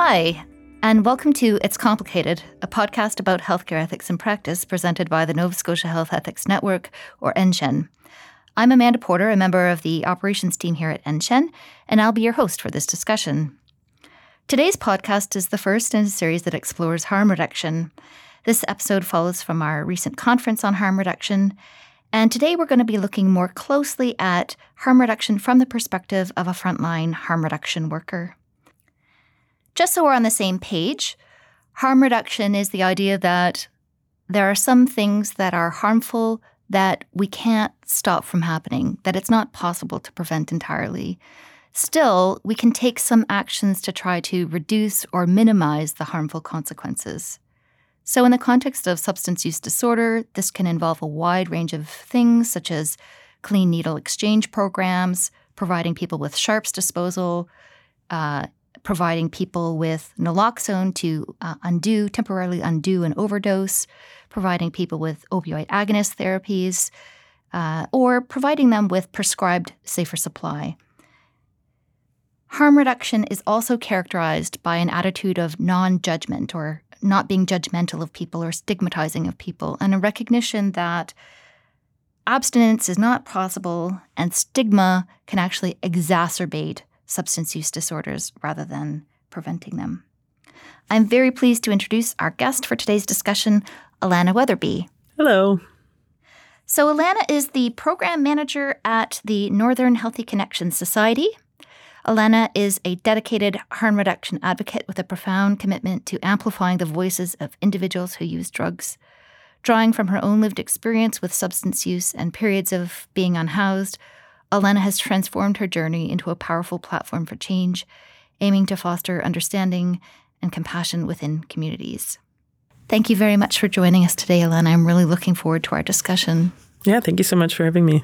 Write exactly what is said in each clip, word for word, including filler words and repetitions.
Hi, and welcome to It's Complicated, a podcast about healthcare ethics and practice presented by the Nova Scotia Health Ethics Network, or N C H E N. I'm Amanda Porter, a member of the operations team here at N C H E N, and I'll be your host for this discussion. Today's podcast is the first in a series that explores harm reduction. This episode follows from our recent conference on harm reduction, and today we're going to be looking more closely at harm reduction from the perspective of a frontline harm reduction worker. Just so we're on the same page, harm reduction is the idea that there are some things that are harmful that we can't stop from happening, that it's not possible to prevent entirely. Still, we can take some actions to try to reduce or minimize the harmful consequences. So in the context of substance use disorder, this can involve a wide range of things such as clean needle exchange programs, providing people with sharps disposal, uh, providing people with naloxone to uh, undo, temporarily undo an overdose, providing people with opioid agonist therapies, uh, or providing them with prescribed safer supply. Harm reduction is also characterized by an attitude of non-judgment, or not being judgmental of people or stigmatizing of people, and a recognition that abstinence is not possible and stigma can actually exacerbate substance use disorders rather than preventing them. I'm very pleased to introduce our guest for today's discussion, Alana Weatherby. Hello. So Alana is the program manager at the Northern Healthy Connections Society. Alana is a dedicated harm reduction advocate with a profound commitment to amplifying the voices of individuals who use drugs. Drawing from her own lived experience with substance use and periods of being unhoused, Alana has transformed her journey into a powerful platform for change, aiming to foster understanding and compassion within communities. Thank you very much for joining us today, Alana. I'm really looking forward to our discussion. Yeah, thank you so much for having me.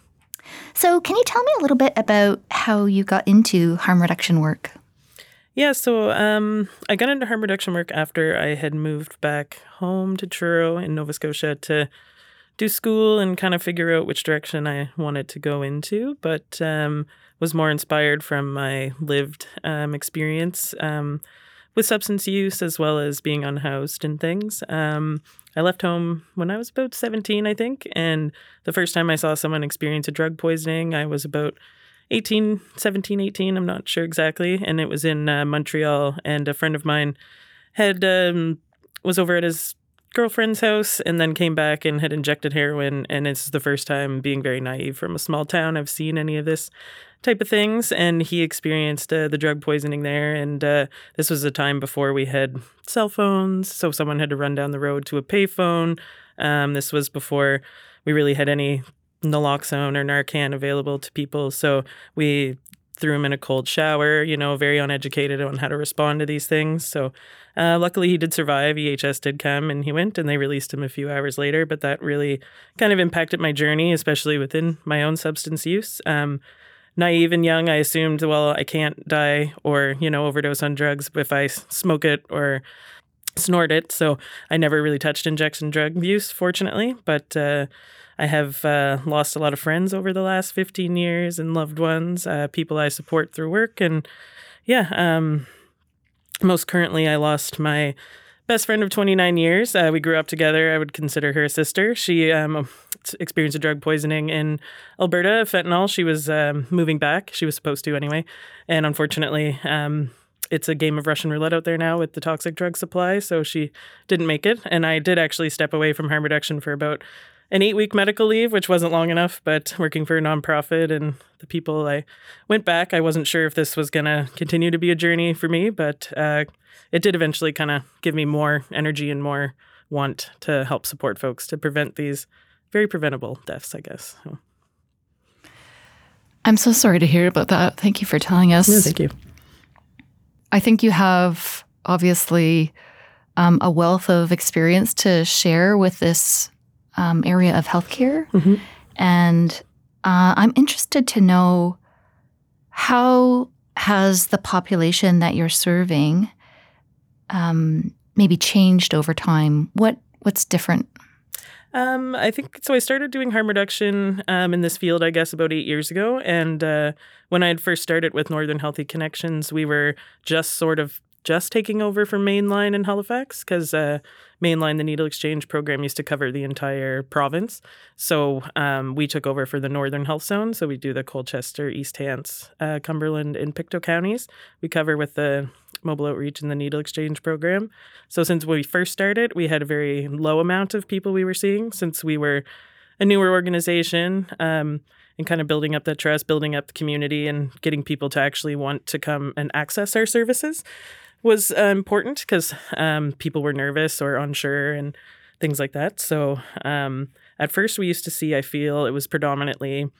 So can you tell me a little bit about how you got into harm reduction work? Yeah, so um, I got into harm reduction work after I had moved back home to Truro in Nova Scotia to do school and kind of figure out which direction I wanted to go into, but um, was more inspired from my lived um, experience um, with substance use as well as being unhoused and things. Um, I left home when I was about seventeen, I think, and the first time I saw someone experience a drug poisoning, I was about eighteen, seventeen, eighteen, I'm not sure exactly, and it was in uh, Montreal, and a friend of mine had um, was over at his girlfriend's house and then came back and had injected heroin, and it's the first time, being very naive from a small town, I've seen any of this type of things, and he experienced uh, the drug poisoning there, and uh, this was a time before we had cell phones, so someone had to run down the road to a payphone. Um, this was before we really had any naloxone or Narcan available to people, so we threw him in a cold shower, you know, very uneducated on how to respond to these things. So uh, luckily he did survive. E H S did come and he went and they released him a few hours later, but that really kind of impacted my journey, especially within my own substance use. Um, naive and young, I assumed, well, I can't die or, you know, overdose on drugs if I smoke it or snort it. So I never really touched injection drug use, fortunately, but uh, I have uh, lost a lot of friends over the last fifteen years and loved ones, uh, people I support through work. And yeah, um, most currently I lost my best friend of twenty-nine years. Uh, we grew up together. I would consider her a sister. She um, experienced a drug poisoning in Alberta, fentanyl. She was um, moving back. She was supposed to anyway. And unfortunately, um, it's a game of Russian roulette out there now with the toxic drug supply. So she didn't make it. And I did actually step away from harm reduction for about an eight-week medical leave, which wasn't long enough, but working for a nonprofit and the people I went back, I wasn't sure if this was going to continue to be a journey for me, but uh, it did eventually kind of give me more energy and more want to help support folks to prevent these very preventable deaths, I guess. So. I'm so sorry to hear about that. Thank you for telling us. Yeah, thank you. I think you have, obviously, um, a wealth of experience to share with this Um, area of healthcare. Mm-hmm. And uh, I'm interested to know, how has the population that you're serving um, maybe changed over time? What What's different? Um, I think, so I started doing harm reduction um, in this field, I guess, about eight years ago. And uh, when I had first started with Northern Healthy Connections, we were just sort of just taking over from Mainline in Halifax because uh, Mainline, the needle exchange program, used to cover the entire province. So um, we took over for the Northern Health Zone. So we do the Colchester, East Hants, uh, Cumberland, and Pictou counties. We cover with the mobile outreach and the needle exchange program. So since we first started, we had a very low amount of people we were seeing since we were a newer organization. Um, and kind of building up that trust, building up the community, and getting people to actually want to come and access our services was uh, important because um, people were nervous or unsure and things like that. So um, at first we used to see, I feel, it was predominantly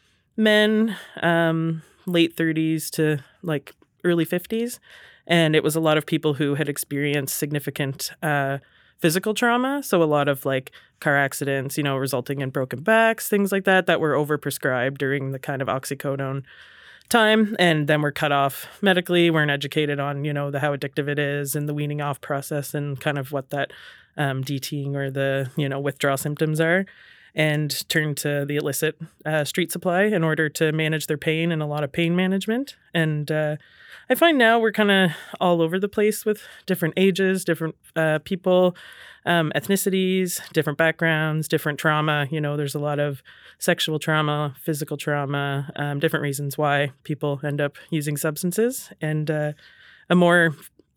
men, um, late thirties to like early fifties. And it was a lot of people who had experienced significant uh physical trauma. So a lot of like car accidents, you know, resulting in broken backs, things like that, that were overprescribed during the kind of oxycodone time. And then we're cut off medically, weren't educated on, you know, the how addictive it is and the weaning off process and kind of what that um, DTing or the, you know, withdrawal symptoms are. And turned to the illicit uh, street supply in order to manage their pain and a lot of pain management. And uh, I find now we're kind of all over the place with different ages, different uh, people, um, ethnicities, different backgrounds, different trauma. You know, there's a lot of sexual trauma, physical trauma, um, different reasons why people end up using substances. And uh, a more,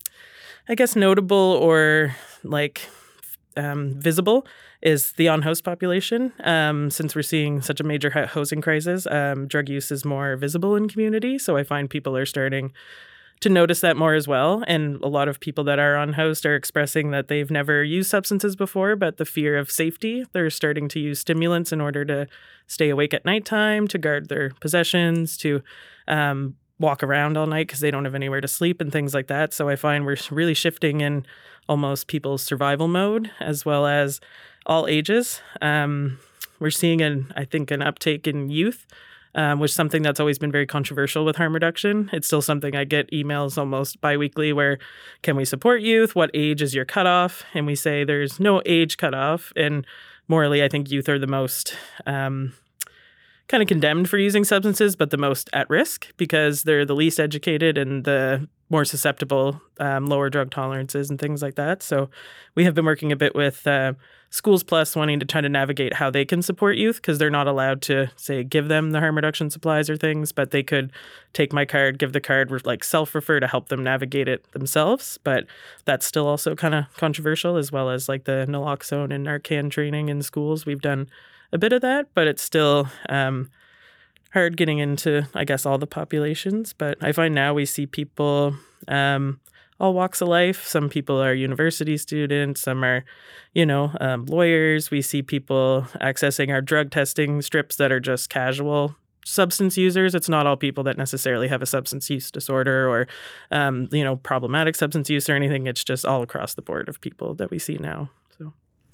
I guess, notable or like um, visible is the on-host population. Um, since we're seeing such a major housing crisis, um, drug use is more visible in community. So I find people are starting to notice that more as well. And a lot of people that are on host are expressing that they've never used substances before, but the fear of safety, they're starting to use stimulants in order to stay awake at nighttime, to guard their possessions, to um, walk around all night because they don't have anywhere to sleep and things like that. So I find we're really shifting in almost people's survival mode as well as all ages. Um, we're seeing, an, I think, an uptake in youth, um, which is something that's always been very controversial with harm reduction. It's still something I get emails almost biweekly where, can we support youth? What age is your cutoff? And we say there's no age cutoff. And morally, I think youth are the most um, kind of condemned for using substances, but the most at risk because they're the least educated and the more susceptible, um, lower drug tolerances and things like that. So we have been working a bit with uh, Schools Plus, wanting to try to navigate how they can support youth because they're not allowed to, say, give them the harm reduction supplies or things, but they could take my card, give the card, like self-refer to help them navigate it themselves. But that's still also kind of controversial, as well as like the naloxone and Narcan training in schools. We've done a bit of that, but it's still um, hard getting into, I guess, all the populations. But I find now we see people um, all walks of life. Some people are university students. Some are, you know, um, lawyers. We see people accessing our drug testing strips that are just casual substance users. It's not all people that necessarily have a substance use disorder or, um, you know, problematic substance use or anything. It's just all across the board of people that we see now. So.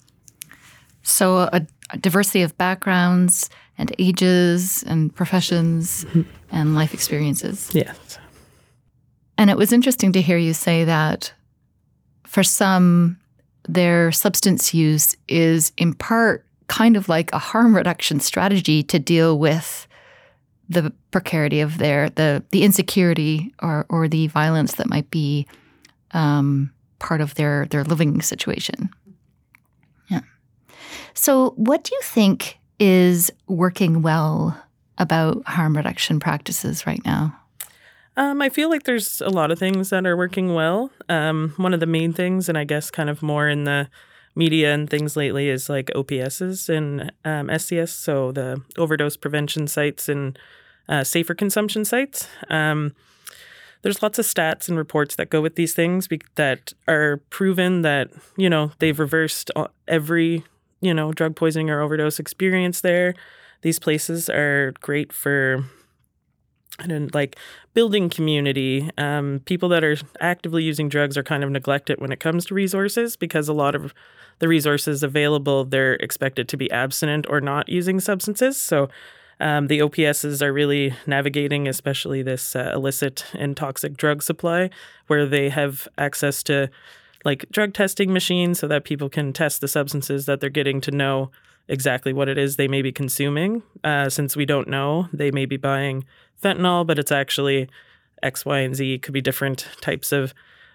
So a, a diversity of backgrounds and ages and professions mm-hmm. and life experiences. Yes. And it was interesting to hear you say that for some, their substance use is in part kind of like a harm reduction strategy to deal with the precarity of their, the the insecurity or, or the violence that might be um, part of their, their living situation. Yeah. So what do you think is working well about harm reduction practices right now? Um, I feel like there's a lot of things that are working well. Um, one of the main things, and I guess kind of more in the media and things lately, is like O P Ss and um, S C S, so the overdose prevention sites and uh, safer consumption sites. Um, there's lots of stats and reports that go with these things be- that are proven that, you know, they've reversed every, you know, drug poisoning or overdose experience there. These places are great for and like building community. Um, people that are actively using drugs are kind of neglected when it comes to resources because a lot of the resources available, they're expected to be abstinent or not using substances. So um, the O P Ss are really navigating, especially this uh, illicit and toxic drug supply, where they have access to like drug testing machines so that people can test the substances that they're getting to know exactly what it is they may be consuming. Uh, since we don't know, they may be buying fentanyl, but it's actually X, Y, and Z. It could be different types of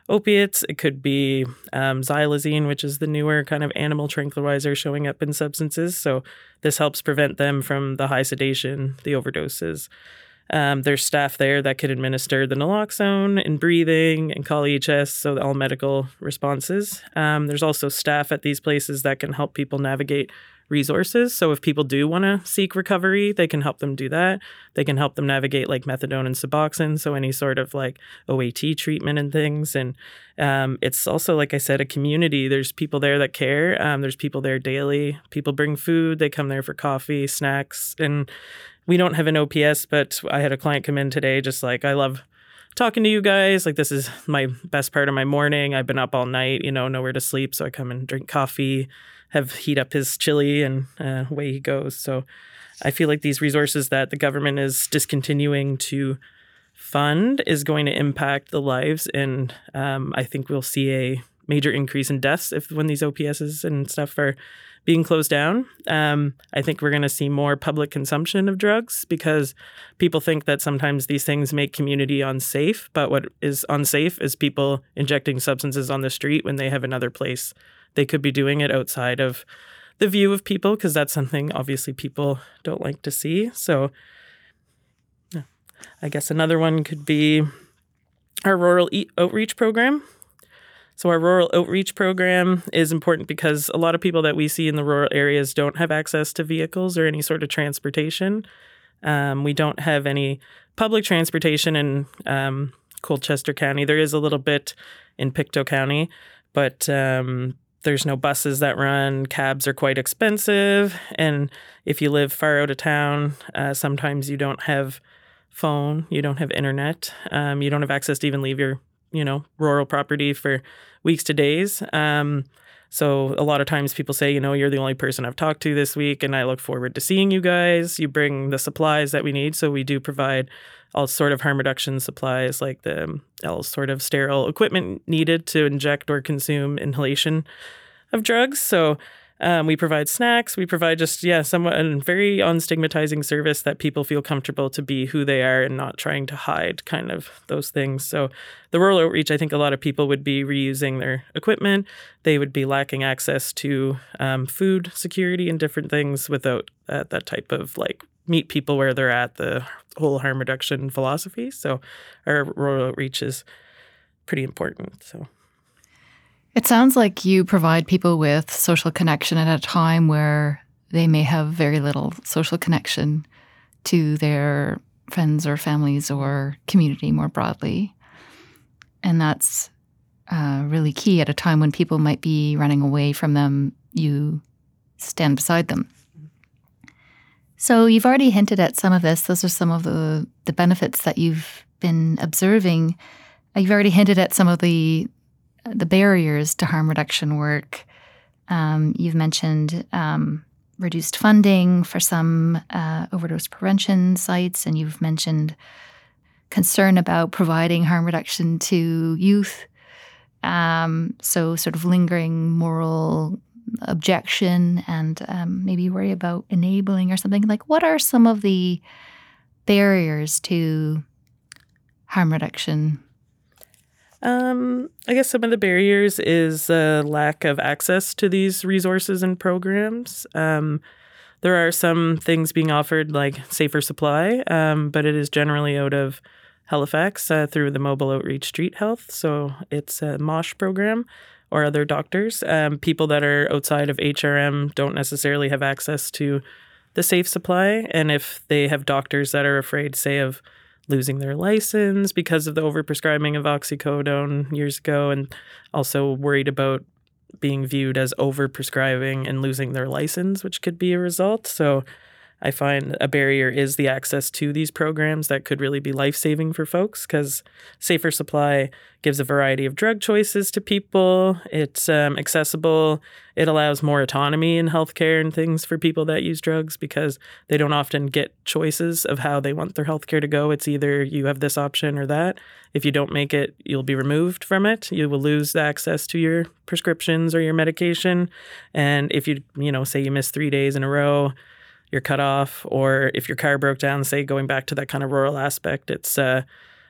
opiates. It could be um, xylazine, which is the newer kind of animal tranquilizer showing up in substances. So this helps prevent them from the high sedation, the overdoses. Um, there's staff there that could administer the naloxone and breathing and call E H S, so all medical responses. Um, there's also staff at these places that can help people navigate resources. So if people do want to seek recovery, they can help them do that. They can help them navigate like methadone and Suboxone, so any sort of like O A T treatment and things. And um, it's also, like I said, a community. There's people there that care. Um, there's people there daily. People bring food. They come there for coffee, snacks. And we don't have an O P S, but I had a client come in today just like, I love talking to you guys. Like, this is my best part of my morning. I've been up all night, you know, nowhere to sleep. So I come and drink coffee, have heat up his chili, and uh, away he goes. So I feel like these resources that the government is discontinuing to fund is going to impact the lives. And um, I think we'll see a major increase in deaths if when these O P Ss and stuff are being closed down. Um, I think we're going to see more public consumption of drugs because people think that sometimes these things make community unsafe. But what is unsafe is people injecting substances on the street when they have another place they could be doing it outside of the view of people, because that's something obviously people don't like to see. So yeah. I guess another one could be our rural e- outreach program. So our rural outreach program is important because a lot of people that we see in the rural areas don't have access to vehicles or any sort of transportation. Um, we don't have any public transportation in um, Colchester County. There is a little bit in Pictou County, but um, there's no buses that run. Cabs are quite expensive. And if you live far out of town, uh, sometimes you don't have phone, you don't have internet, um, you don't have access to even leave your, you know, rural property for weeks to days. Um, so a lot of times people say, you know, you're the only person I've talked to this week, and I look forward to seeing you guys. You bring the supplies that we need. So we do provide all sort of harm reduction supplies, like the all sort of sterile equipment needed to inject or consume inhalation of drugs. So um, we provide snacks. We provide just, yeah, somewhat a very unstigmatizing service that people feel comfortable to be who they are and not trying to hide kind of those things. So the rural outreach, I think a lot of people would be reusing their equipment. They would be lacking access to um, food security and different things without uh, that type of like meet people where they're at, the whole harm reduction philosophy. So our rural outreach is pretty important. So it sounds like you provide people with social connection at a time where they may have very little social connection to their friends or families or community more broadly. And that's uh, really key at a time when people might be running away from them. You stand beside them. So you've already hinted at some of this. Those are some of the, the benefits that you've been observing. You've already hinted at some of the the barriers to harm reduction work. Um, you've mentioned um, reduced funding for some uh, overdose prevention sites, and you've mentioned concern about providing harm reduction to youth. Um, so sort of lingering moral objection and um, maybe worry about enabling or something. Like, what are some of the barriers to harm reduction? Um, I guess some of the barriers is a lack of access to these resources and programs. Um, there are some things being offered like Safer Supply, um, but it is generally out of Halifax uh, through the Mobile Outreach Street Health. So it's a MOSH program or other doctors. Um, people that are outside of H R M don't necessarily have access to the Safe Supply. And if they have doctors that are afraid, say, of losing their license because of the overprescribing of oxycodone years ago, and also worried about being viewed as overprescribing and losing their license, which could be a result. So I find a barrier is the access to these programs that could really be life-saving for folks, because Safer Supply gives a variety of drug choices to people. It's um, accessible. It allows more autonomy in healthcare and things for people that use drugs, because they don't often get choices of how they want their healthcare to go. It's either you have this option or that. If you don't make it, you'll be removed from it. You will lose access to your prescriptions or your medication. And if you, you know, say you miss three days in a row, you're cut off. Or if your car broke down, say going back to that kind of rural aspect, it's uh,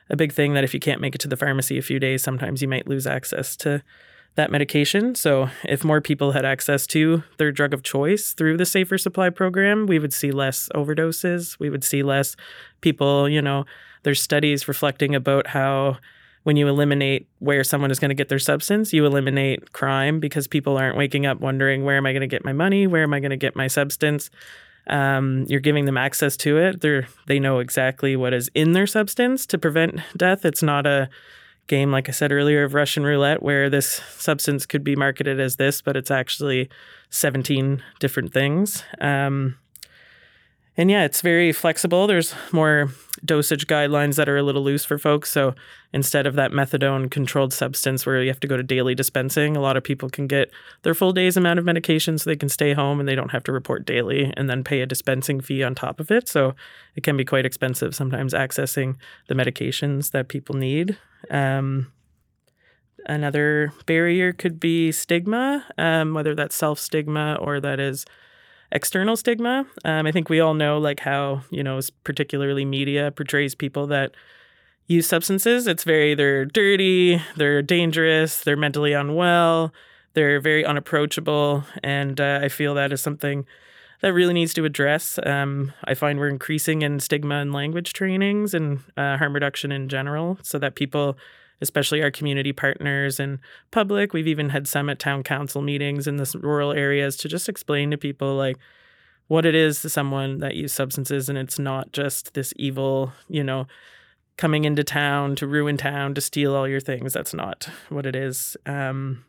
a big thing that if you can't make it to the pharmacy a few days, sometimes you might lose access to that medication. So if more people had access to their drug of choice through the Safer Supply program, we would see less overdoses. We would see less people, you know, there's studies reflecting about how when you eliminate where someone is going to get their substance, you eliminate crime because people aren't waking up wondering, where am I going to get my money? Where am I going to get my substance? Um, you're giving them access to it. They're, they know exactly what is in their substance to prevent death. It's not a game, like I said earlier, of Russian roulette where this substance could be marketed as this, but it's actually seventeen different things. Um, and yeah, it's very flexible. There's more dosage guidelines that are a little loose for folks. So instead of that methadone controlled substance where you have to go to daily dispensing, a lot of people can get their full day's amount of medication so they can stay home and they don't have to report daily and then pay a dispensing fee on top of it. So it can be quite expensive sometimes accessing the medications that people need. Um, another barrier could be stigma, um, whether that's self-stigma or that is external stigma. Um, I think we all know like how, you know, particularly media portrays people that use substances. It's very, they're dirty, they're dangerous, they're mentally unwell, they're very unapproachable. And uh, I feel that is something that really needs to address. Um, I find we're increasing in stigma and language trainings and uh, harm reduction in general so that people, especially our community partners and public, we've even had some at town council meetings in the rural areas to just explain to people like what it is to someone that uses substances. And it's not just this evil, you know, coming into town to ruin town, to steal all your things. That's not what it is. Um,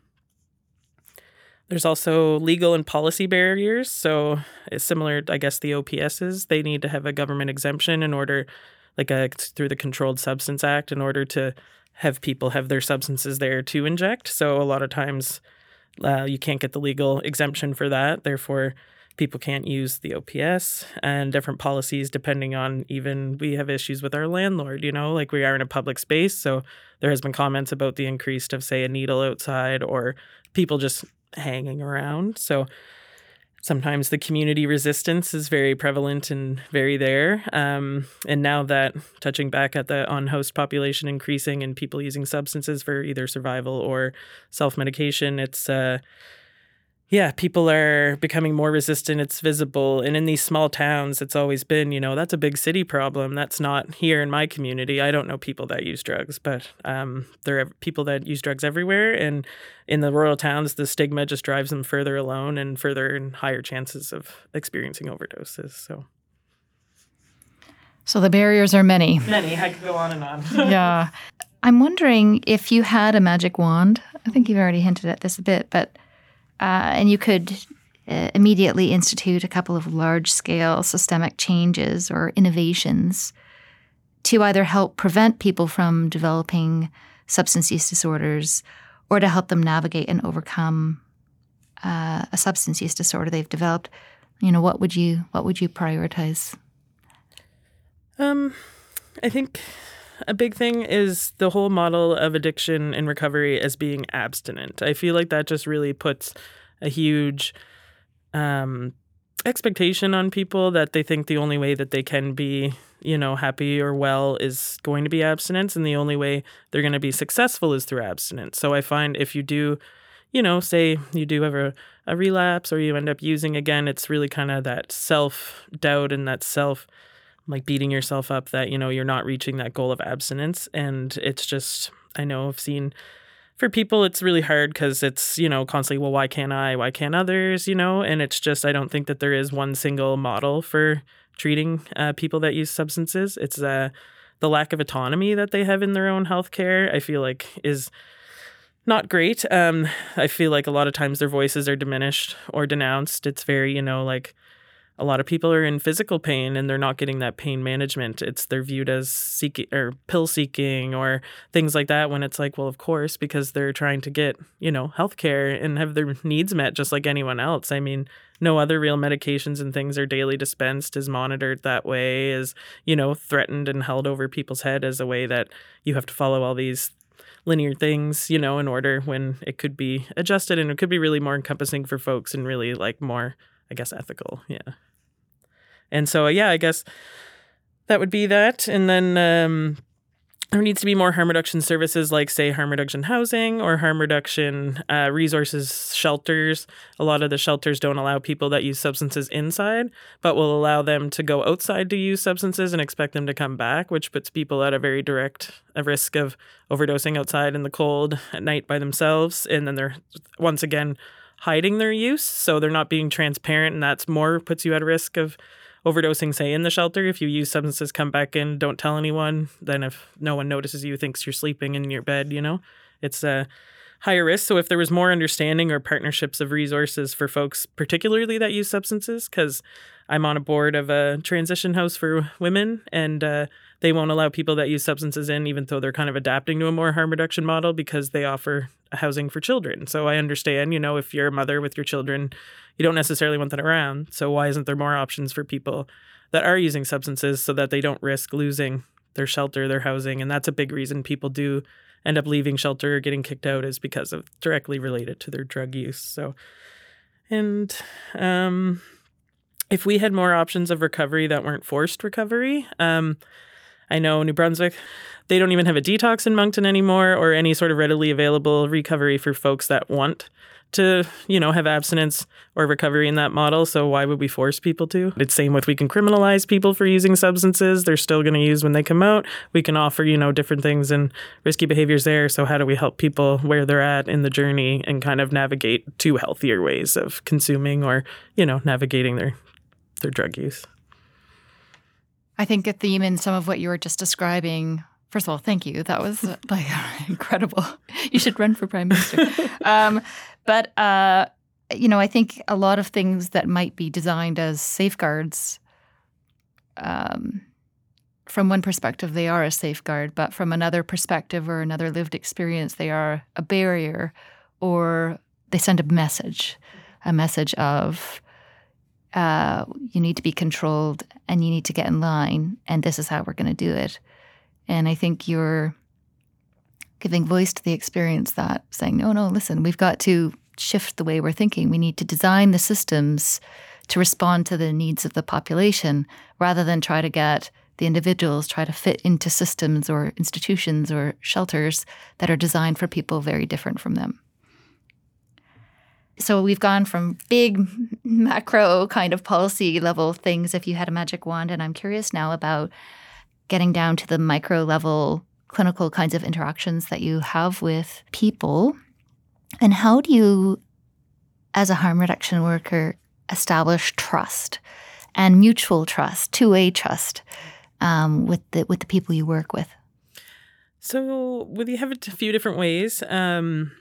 There's also legal and policy barriers. So it's similar, I guess, the O P S's. They need to have a government exemption in order, like a, through the Controlled Substance Act, in order to have people have their substances there to inject. So a lot of times uh, you can't get the legal exemption for that. Therefore, people can't use the O P S, and different policies depending on, even we have issues with our landlord, you know, like we are in a public space. So there has been comments about the increase of, say, a needle outside or people just hanging around. So sometimes the community resistance is very prevalent and very there. Um, and now that, touching back at the on-host population increasing and people using substances for either survival or self-medication, it's, uh, yeah, people are becoming more resistant. It's visible. And in these small towns, it's always been, you know, that's a big city problem. That's not here in my community. I don't know people that use drugs, but um, there are people that use drugs everywhere. And in the rural towns, the stigma just drives them further alone and further and higher chances of experiencing overdoses. So, so the barriers are many. Many. I could go on and on. Yeah. I'm wondering if you had a magic wand. I think you've already hinted at this a bit, but Uh, and you could uh, immediately institute a couple of large-scale systemic changes or innovations to either help prevent people from developing substance use disorders or to help them navigate and overcome uh, a substance use disorder they've developed. You know, what would you what would you prioritize? Um, I think a big thing is the whole model of addiction and recovery as being abstinent. I feel like that just really puts a huge um, expectation on people that they think the only way that they can be, you know, happy or well is going to be abstinence, and the only way they're going to be successful is through abstinence. So I find if you do, you know, say you do have a, a relapse or you end up using again, it's really kind of that self-doubt and that self like beating yourself up that, you know, you're not reaching that goal of abstinence. And it's just, I know I've seen for people, it's really hard because it's, you know, constantly, well, why can't I? Why can't others? You know, and it's just, I don't think that there is one single model for treating uh, people that use substances. It's uh, the lack of autonomy that they have in their own healthcare, I feel like is not great. Um, I feel like a lot of times their voices are diminished or denounced. It's very, you know, like, a lot of people are in physical pain and they're not getting that pain management. It's they're viewed as seeking or pill seeking or things like that, when it's like, well, of course, because they're trying to get, you know, healthcare and have their needs met just like anyone else. I mean, no other real medications and things are daily dispensed, is monitored that way, is, you know, threatened and held over people's head as a way that you have to follow all these linear things, you know, in order, when it could be adjusted and it could be really more encompassing for folks and really like more, I guess, ethical. Yeah. And so, yeah, I guess that would be that. And then um, there needs to be more harm reduction services like, say, harm reduction housing or harm reduction uh, resources shelters. A lot of the shelters don't allow people that use substances inside, but will allow them to go outside to use substances and expect them to come back, which puts people at a very direct a risk of overdosing outside in the cold at night by themselves. And then they're, once again, hiding their use. So they're not being transparent, and that's more puts you at a risk of overdosing, say, in the shelter. If you use substances, come back in, don't tell anyone. Then if no one notices you, thinks you're sleeping in your bed, you know, it's a higher risk. So if there was more understanding or partnerships of resources for folks, particularly that use substances, because I'm on a board of a transition house for women, and uh, they won't allow people that use substances in, even though they're kind of adapting to a more harm reduction model, because they offer housing for children. So I understand, you know, if you're a mother with your children, you don't necessarily want that around. So why isn't there more options for people that are using substances so that they don't risk losing their shelter, their housing? And that's a big reason people do end up leaving shelter or getting kicked out, is because of directly related to their drug use. So, and um, if we had more options of recovery that weren't forced recovery, um, I know New Brunswick, they don't even have a detox in Moncton anymore, or any sort of readily available recovery for folks that want to, you know, have abstinence or recovery in that model. So why would we force people to? It's same with, we can criminalize people for using substances. They're still going to use when they come out. We can offer, you know, different things and risky behaviors there. So how do we help people where they're at in the journey and kind of navigate to healthier ways of consuming, or, you know, navigating their their drug use? I think a theme in some of what you were just describing, first of all, thank you. That was like incredible. You should run for Prime Minister. um, but, uh, you know, I think a lot of things that might be designed as safeguards, um, from one perspective, they are a safeguard, but from another perspective or another lived experience, they are a barrier, or they send a message, a message of, Uh, you need to be controlled and you need to get in line, and this is how we're going to do it. And I think you're giving voice to the experience that, saying, no, no, listen, we've got to shift the way we're thinking. We need to design the systems to respond to the needs of the population, rather than try to get the individuals, try to fit into systems or institutions or shelters that are designed for people very different from them. So we've gone from big macro kind of policy level things, if you had a magic wand, and I'm curious now about getting down to the micro level clinical kinds of interactions that you have with people. And how do you, as a harm reduction worker, establish trust and mutual trust, two-way trust um, with the with the people you work with? So well, you have it a few different ways. Um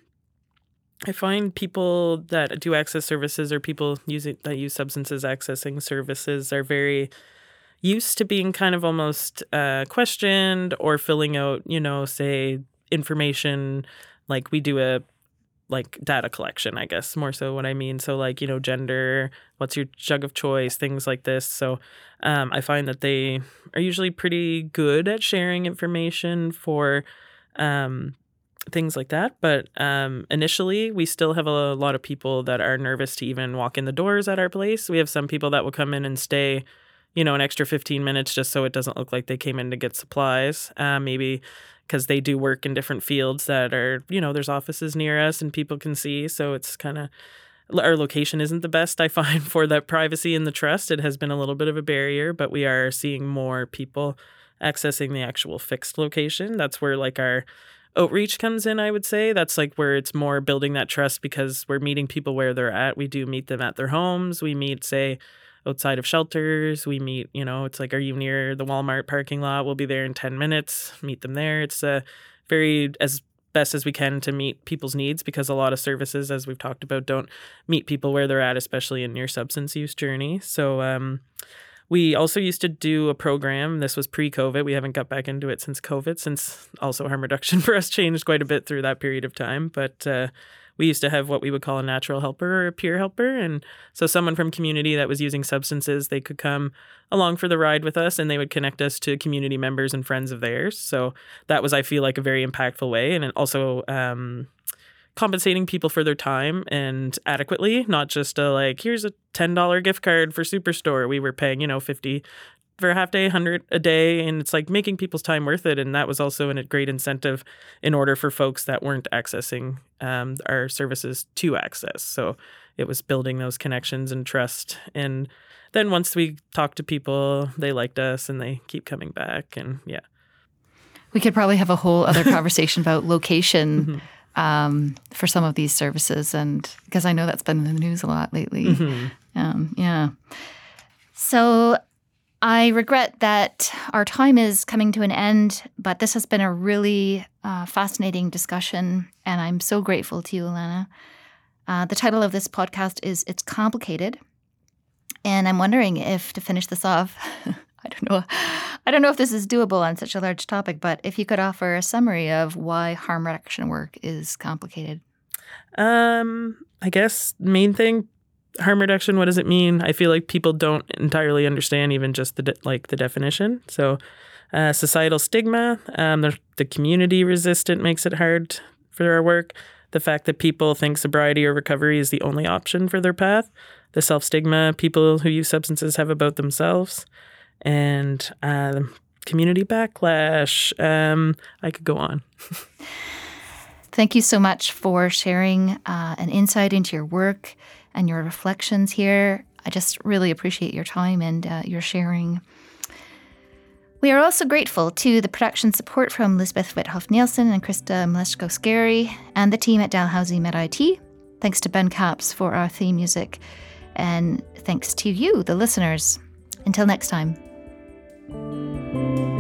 I find people that do access services, or people using that use substances accessing services, are very used to being kind of almost uh, questioned or filling out, you know, say information, like we do a like data collection, I guess, more so what I mean. So like, you know, gender, what's your jug of choice, things like this. So um, I find that they are usually pretty good at sharing information for um things like that. But um, initially, we still have a lot of people that are nervous to even walk in the doors at our place. We have some people that will come in and stay, you know, an extra fifteen minutes just so it doesn't look like they came in to get supplies. Uh, maybe because they do work in different fields that are, you know, there's offices near us and people can see. So it's kind of, our location isn't the best, I find, for that privacy and the trust. It has been a little bit of a barrier, but we are seeing more people accessing the actual fixed location. That's where like our outreach comes in, I would say. That's like where it's more building that trust, because we're meeting people where they're at. We do meet them at their homes. We meet, say, outside of shelters. We meet, you know, it's like, are you near the Walmart parking lot? We'll be there in ten minutes. Meet them there. It's uh, very, as best as we can, to meet people's needs, because a lot of services, as we've talked about, don't meet people where they're at, especially in your substance use journey. So, um, we also used to do a program. This was pre-COVID. We haven't got back into it since COVID, since also harm reduction for us changed quite a bit through that period of time. But uh, we used to have what we would call a natural helper or a peer helper. And so someone from community that was using substances, they could come along for the ride with us, and they would connect us to community members and friends of theirs. So that was, I feel like, a very impactful way. And it also um, compensating people for their time and adequately, not just a like, here's a ten dollars gift card for Superstore. We were paying, you know, fifty for a half day, one hundred a day, and it's like making people's time worth it. And that was also a great incentive in order for folks that weren't accessing um, our services to access. So it was building those connections and trust. And then once we talked to people, they liked us and they keep coming back. And yeah. We could probably have a whole other conversation about location mm-hmm. um, for some of these services, and because I know that's been in the news a lot lately. Mm-hmm. Um, yeah. So I regret that our time is coming to an end, but this has been a really uh, fascinating discussion, and I'm so grateful to you, Alana. Uh, the title of this podcast is It's Complicated, and I'm wondering if, to finish this off, I don't know. I don't know if this is doable on such a large topic, but if you could offer a summary of why harm reduction work is complicated. Um, I guess main thing, harm reduction. What does it mean? I feel like people don't entirely understand even just the de- like the definition. So, uh, societal stigma, um, the, the community resistant makes it hard for our work. The fact that people think sobriety or recovery is the only option for their path. The self stigma people who use substances have about themselves. And uh, community backlash. Um, I could go on. Thank you so much for sharing uh, an insight into your work and your reflections here. I just really appreciate your time and uh, your sharing. We are also grateful to the production support from Lisbeth Withoff-Nielsen and Krista Mleczko-Scary and the team at Dalhousie Med I T. Thanks to Ben Capps for our theme music. And thanks to you, the listeners. Until next time. Thank you.